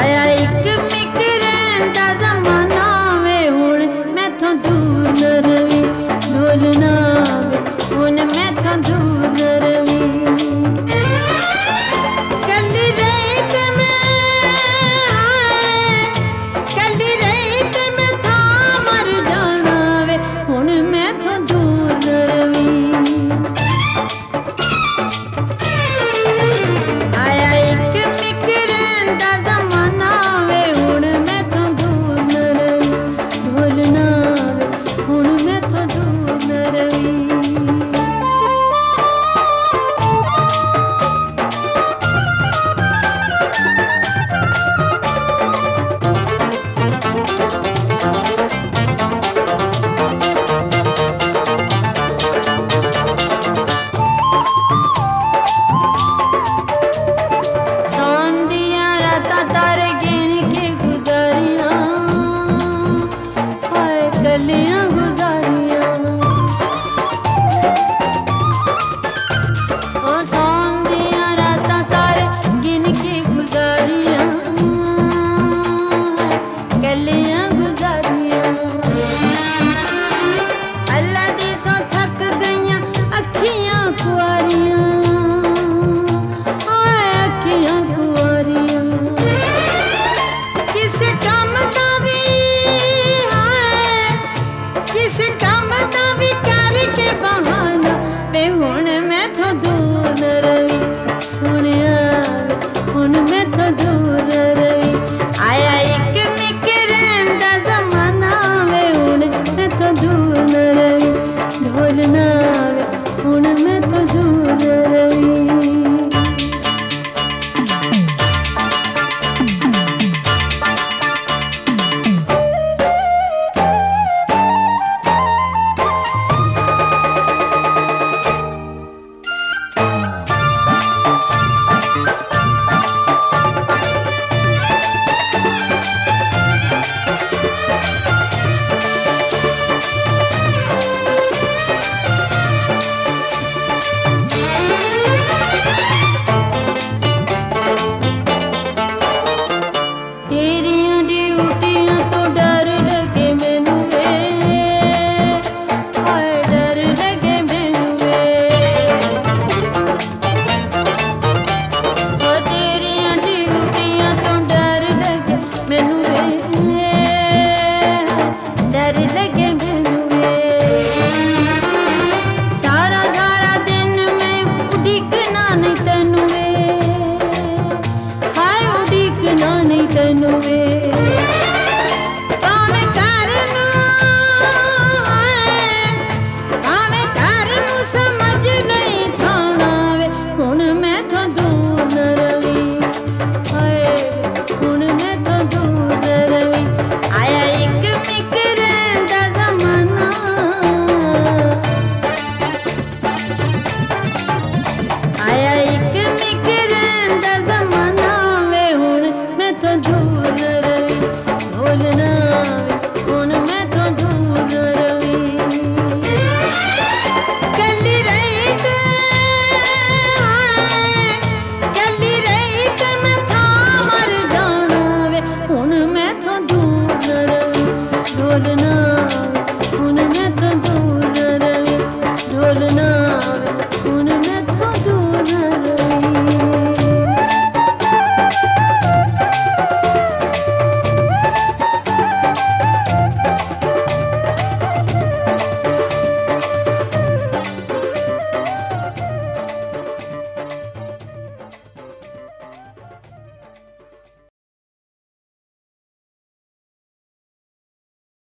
आया एक मिक रैंदा ज़माना वे हुण मैथों दूर न रवी ढोलना वे हुण मैथों दूर न रवी कल्ली रही ते मैं था मर जाना वे हुण मैथों दूर न रवी आया एक मिक रैंदा ज़माना वे हुण मैथों दूर न रवी ढोलना वे हुण मैथों दूर न रवी सौंदियां रातां तारे गिन के गुजारियां हाय कलियां गुजारियां ओ सौंदियां रातां तारे गिन के गुजारियां कलियां गुजारियां अल्लाह दी सौ थक गईयां अखियां कुआरियां हाय अखियां कुआरियां किस काम दा भी हाय किस काम दा भी करके बहाना वे हुण मैथों दूर न रवी सुनिया हुण मैथों दूर न रवी आया एक मिक रैंदा ज़माना वे हुण मैथों दूर न रवी ढोलना वे हुण मैथों दूर न रवी तेरियां ड्यूटियां तो डर लगे मैनू वे हाय डर लगे मैनू वे ओ तेरियां ड्यूटियां तो डर लगे मैनू वे डर लगे मैनू वे सारा सारा दिन मैं उड़ीकना नहीं तैनू वे हाय उड़ीकना नहीं तैनू वे भावें घर नूं समझ नहीं थाना वे हुण मैथों दूर न रवी हाय हुण मैथों दूर न रवी आया एक मिक रैंदा ज़माना आया एक मिक रैंदा ज़माना वे हुण मैथों दूर